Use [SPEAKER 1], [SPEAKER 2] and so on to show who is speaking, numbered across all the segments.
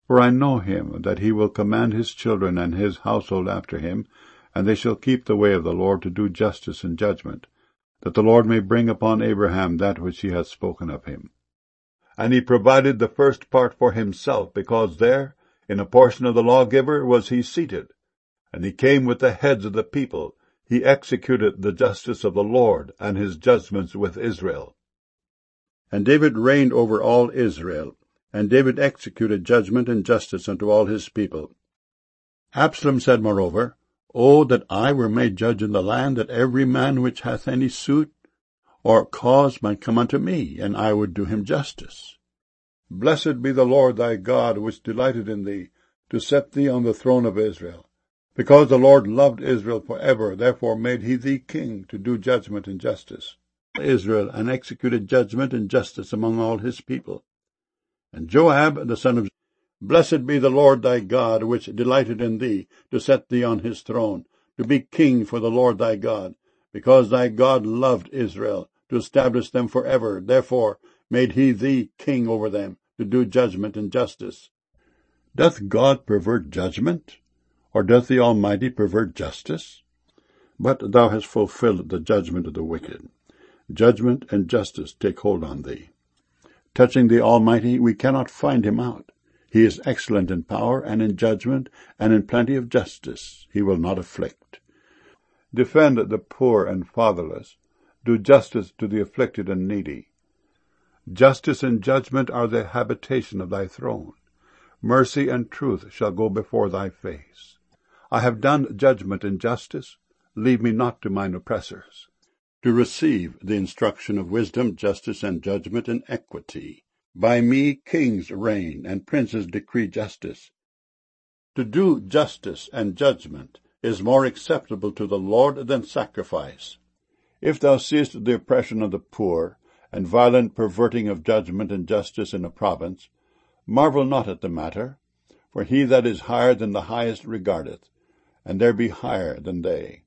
[SPEAKER 1] For I know him, that he will command his children and his household after him, and they shall keep the way of the Lord to do justice and judgment, that the Lord may bring upon Abraham that which he hath spoken of him. And he provided the first part for himself, because there, in a portion of the lawgiver, was he seated. And he came with the heads of the people. He executed the justice of the Lord, and his judgments with Israel. And David reigned over all Israel, and David executed judgment and justice unto all his people. Absalom said moreover, O that I were made judge in the land, that every man which hath any suit or cause might come unto me, and I would do him justice. Blessed be the Lord thy God, which delighted in thee, to set thee on the throne of Israel. Because the Lord loved Israel for ever, therefore made he thee king to do judgment and justice. Israel, and executed judgment and justice among all his people. And Joab the son of Blessed be the Lord thy God, which delighted in thee, to set thee on his throne, to be king for the Lord thy God, because thy God loved Israel, to establish them forever. Therefore made he thee king over them, to do judgment and justice. Doth God pervert judgment? Or doth the Almighty pervert justice? But thou hast fulfilled the judgment of the wicked. Judgment and justice take hold on thee. Touching the Almighty, we cannot find him out. He is excellent in power and in judgment, and in plenty of justice. He will not afflict. Defend the poor and fatherless. Do justice to the afflicted and needy. Justice and judgment are the habitation of thy throne. Mercy and truth shall go before thy face. I have done judgment and justice. Leave me not to mine oppressors. To receive the instruction of wisdom, justice, and judgment, and equity. By me kings reign, and princes decree justice. To do justice and judgment is more acceptable to the Lord than sacrifice. If thou seest the oppression of the poor, and violent perverting of judgment and justice in a province, marvel not at the matter, for he that is higher than the highest regardeth, and there be higher than they.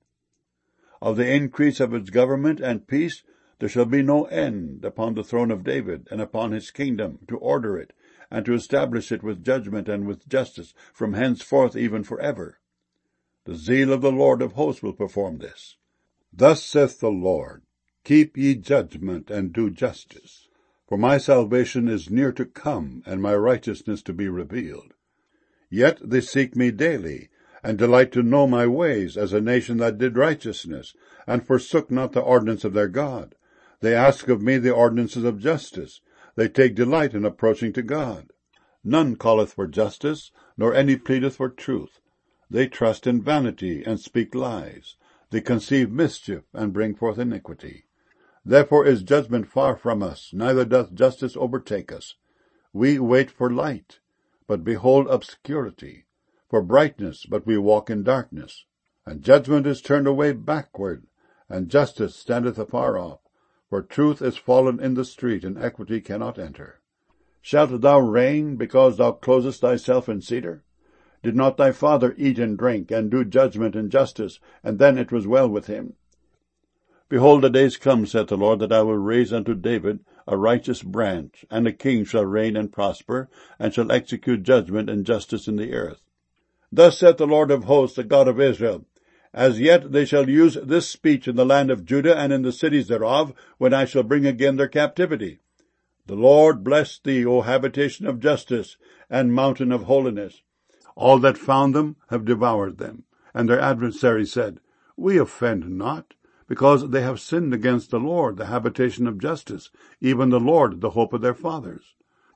[SPEAKER 1] Of the increase of its government and peace there shall be no end upon the throne of David, and upon his kingdom, to order it, and to establish it with judgment and with justice, from henceforth even forever. The zeal of the Lord of hosts will perform this. Thus saith the Lord, Keep ye judgment, and do justice. For my salvation is near to come, and my righteousness to be revealed. Yet they seek me daily, and delight to know my ways, as a nation that did righteousness, and forsook not the ordinance of their God. They ask of me the ordinances of justice. They take delight in approaching to God. None calleth for justice, nor any pleadeth for truth. They trust in vanity, and speak lies. They conceive mischief, and bring forth iniquity. Therefore is judgment far from us, neither doth justice overtake us. We wait for light, but behold obscurity, for brightness, but we walk in darkness. And judgment is turned away backward, and justice standeth afar off. For truth is fallen in the street, and equity cannot enter. Shalt thou reign, because thou closest thyself in cedar? Did not thy father eat and drink, and do judgment and justice, and then it was well with him? Behold, the days come, saith the Lord, that I will raise unto David a righteous branch, and a king shall reign and prosper, and shall execute judgment and justice in the earth. Thus saith the Lord of hosts, the God of Israel, As yet they shall use this speech in the land of Judah and in the cities thereof, when I shall bring again their captivity. The Lord bless thee, O habitation of justice, and mountain of holiness. All that found them have devoured them, and their adversaries said, We offend not, because they have sinned against the Lord, the habitation of justice, even the Lord, the hope of their fathers.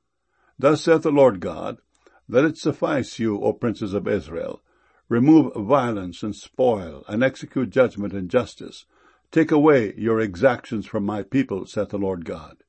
[SPEAKER 1] Thus saith the Lord God, Let it suffice you, O princes of Israel. Remove violence and spoil, and execute judgment and justice. Take away your exactions from my people, saith the Lord God.